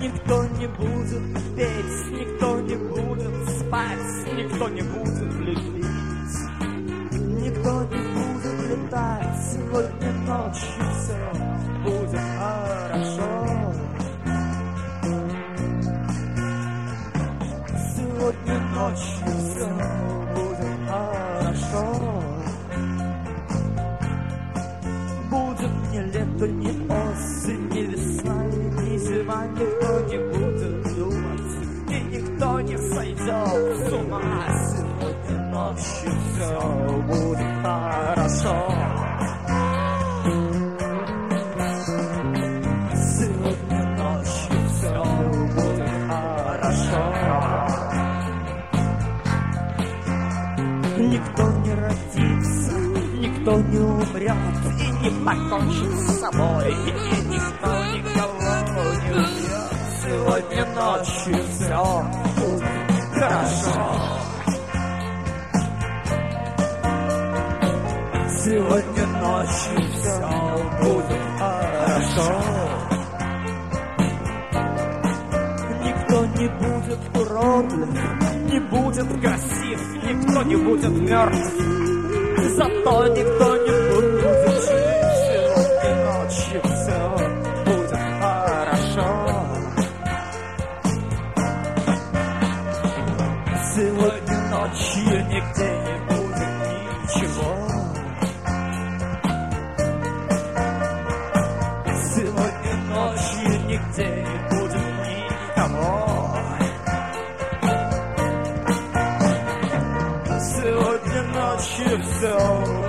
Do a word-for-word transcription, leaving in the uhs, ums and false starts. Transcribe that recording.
Никто не будет петь, никто не будет спать, никто не будет любить, никто не будет летать. Сегодня ночью все будет хорошо. Сегодня ночью все будет хорошо. Будет ни лето, ни осень, ни весна, ни зима. Никто не будет думать, и никто не сойдет с ума. Сегодня ночью все будет хорошо. Сегодня ночью все будет хорошо. Никто не родится, никто не умрет и не покончит с собой, и никто никого не убьет. Сегодня ночью все будет хорошо. Сегодня ночью все будет хорошо. Никто не будет уродлив, не будет красив, никто не будет мертв, зато никто не будет жить. Сегодня ночью все будет хорошо. Сегодня ночью нигде не будет ничего. Сегодня ночью нигде не будет никого. Сегодня ночью все